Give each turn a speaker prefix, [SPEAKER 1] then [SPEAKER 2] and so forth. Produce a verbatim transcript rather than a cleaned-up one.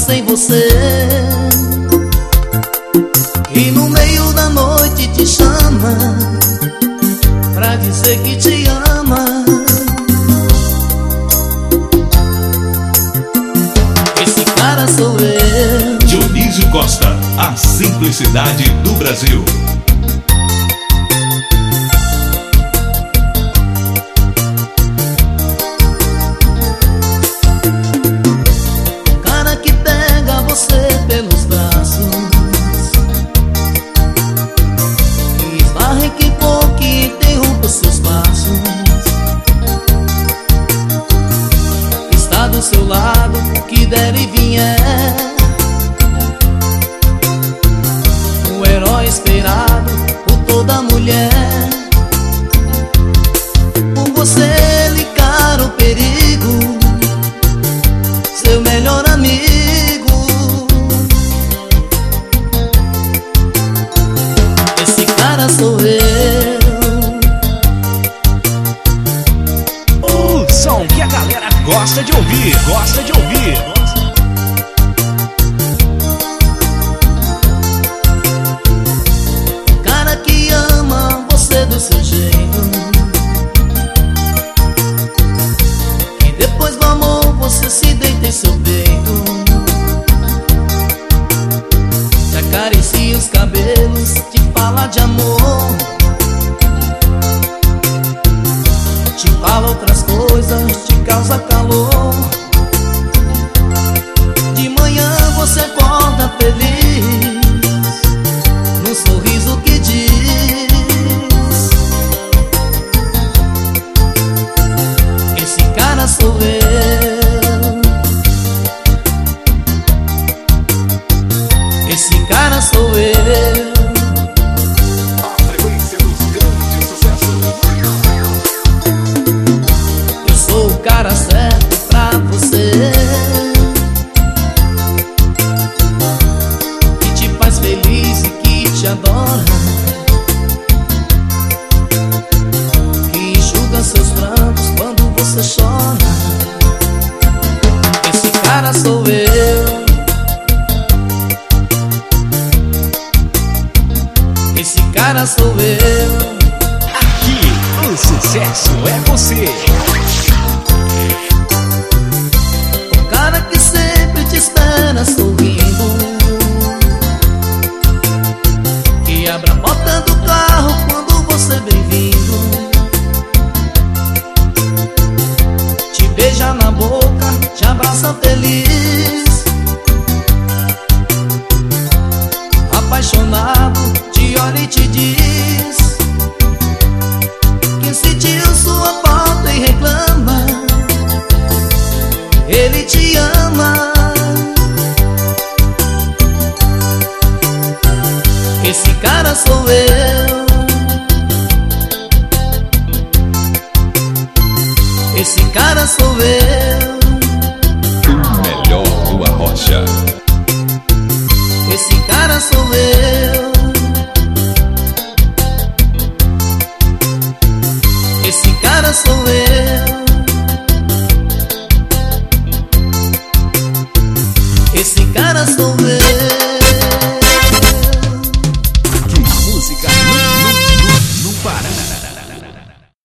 [SPEAKER 1] sem você, e no meio da noite te chama pra dizer que te ama. Esse cara sou eu,
[SPEAKER 2] Dionísio Costa, a simplicidade do Brasil.
[SPEAKER 1] Pelos braços e esbarre que pouco que interrompa seus passos. Está do seu lado, o que der e vier, o herói esperado por toda mulher. Por você ele encara o perigo, seu melhor amigo. Sou eu,
[SPEAKER 3] o som que a galera gosta de ouvir, gosta de ouvir.
[SPEAKER 1] O cara que ama você do seu jeito, e depois do amor você se deita em seu peito, te acaricia os cabelos, te fala de amor, te fala outras coisas, te causa calor. De manhã você acorda feliz, num sorriso que diz: esse cara sou eu, esse cara sou eu. Cara certo pra você, que te faz feliz e que te adora, que enxuga seus prantos quando você chora. Esse cara sou eu, esse cara sou eu.
[SPEAKER 3] Aqui o sucesso é você.
[SPEAKER 1] O cara que sempre te espera sorrindo, que abre a porta do carro quando você vem vindo, te beija na boca, te abraça feliz, apaixonado, te olha e te diz que sentiu sua falta e reclama, ele te ama. Esse cara sou eu, esse cara sou eu,
[SPEAKER 2] O melhor do Arrocha.
[SPEAKER 1] esse cara sou eu, esse cara sou eu, esse cara sou eu.